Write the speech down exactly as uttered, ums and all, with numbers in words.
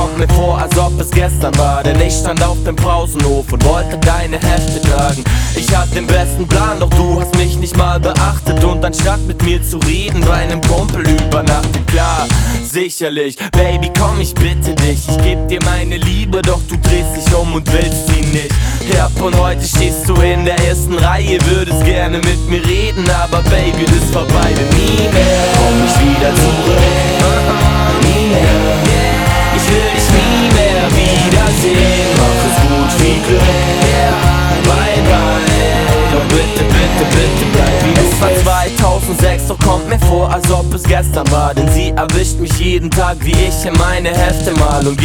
kommt mir vor, als ob es gestern war. Denn ich stand auf dem Pausenhof und wollte deine Hefte tragen. Ich hatte den besten Plan, doch du hast mich nicht mal beachtet. Und anstatt mit mir zu reden, bei einem Kumpel übernachtet. Klar, sicherlich, Baby, komm, ich bitte dich. Ich geb dir meine Liebe, doch du drehst dich um und willst sie nicht. Ja, von heute stehst du in der ersten Reihe, würdest gerne mit mir reden, aber Baby, das ist vorbei, denn nie mehr komm ich wieder zurück. Nie mehr, ich will dich nie mehr wiedersehen. Mach es gut, viel Glück, bye bye. Doch bitte, bitte, bitte bleib wie du bist. Es war zweitausendsechs, doch kommt mir vor, als ob es gestern war. Denn sie erwischt mich jeden Tag, wie ich in meine Hefte mal und